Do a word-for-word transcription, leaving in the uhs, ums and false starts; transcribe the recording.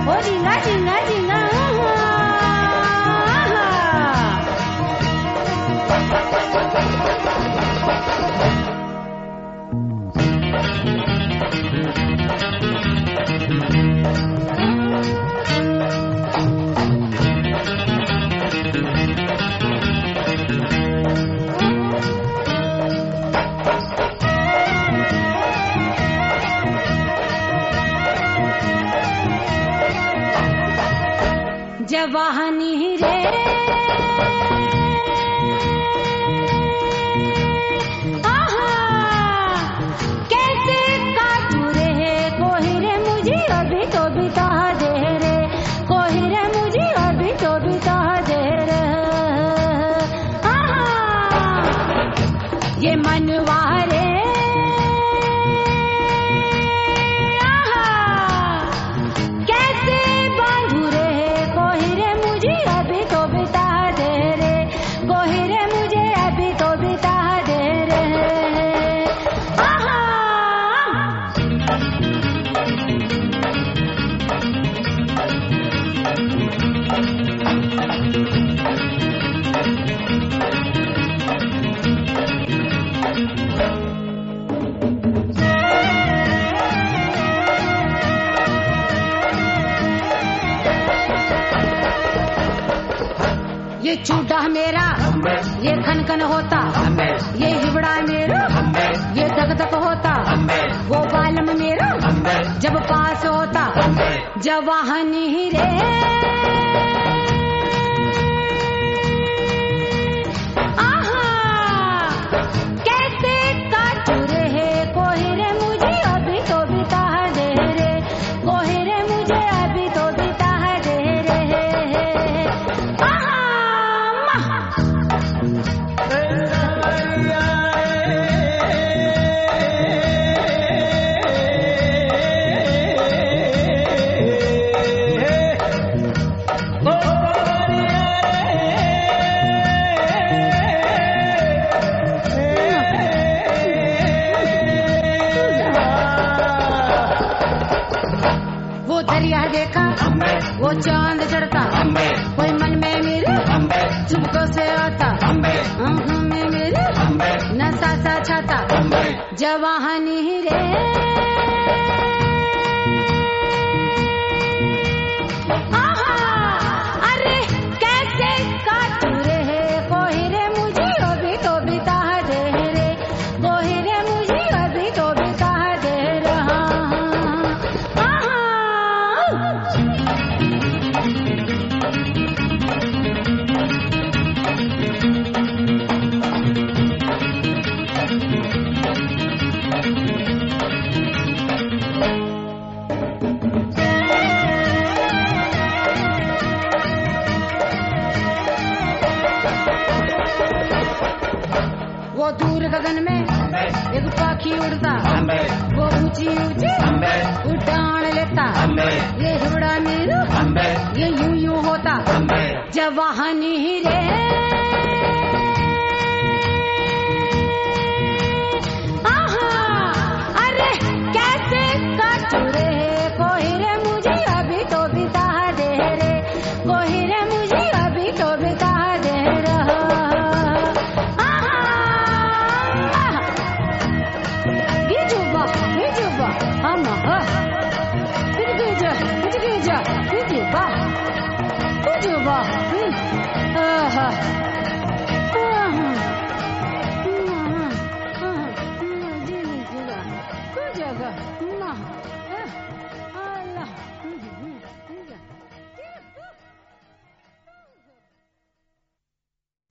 ओ झिंगा झिंगा झिंगा जवानी रे आहा कैसे काटू रे कोई रे मुझे अभी तो बिता दे रे कोई रे मुझे अभी तो बिता दे रे आहा ये मनवा रे ये चूड़ा मेरा ये खन खन होता ये हिवड़ा मेरा ये धक धक होता वो बालम मेरा जब पास होता जवानी रे आहा कैसे काटू रे कोई रे मुझे अभी तो बिता दे रे कोई रे मुझे अभी तो बिता दे रे दरिया देखा वो चांद चढ़ता कोई मन में मेरे चुपकों से आता आँखों में मेरे नशा सा छाता जवानी रे आहा अरे कैसे काटू रे कोई रे मुझे अभी तो बिता दे रे कोई रे मुझे अभी तो बिता दे रहा वो दूर गगन में एक पाखी उड़ता वो ऊंची ऊंची उड़ान लेता ये हिवड़ा मेरा ये यूं यूं होता जवानी रे आहा अरे कैसे काटू रे कोई रे मुझे अभी तो बिता दे रे कोई रे मुझे अभी तो बिता दे रहा जगह